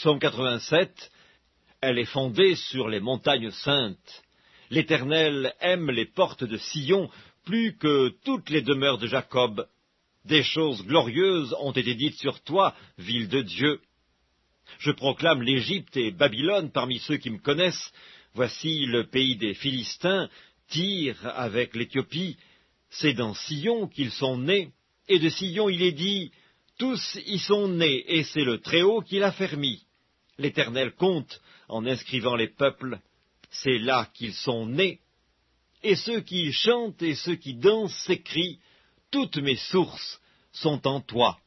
Psaume 87, elle est fondée sur les montagnes saintes. L'Éternel aime les portes de Sion plus que toutes les demeures de Jacob. Des choses glorieuses ont été dites sur toi, ville de Dieu. Je proclame l'Égypte et Babylone parmi ceux qui me connaissent. Voici le pays des Philistins, Tyr avec l'Éthiopie. C'est dans Sion qu'ils sont nés, et de Sion il est dit, tous y sont nés, et c'est le Très-Haut qui l'a fermi. L'Éternel compte en inscrivant les peuples, c'est là qu'ils sont nés. Et ceux qui chantent et ceux qui dansent s'écrient, toutes mes sources sont en toi.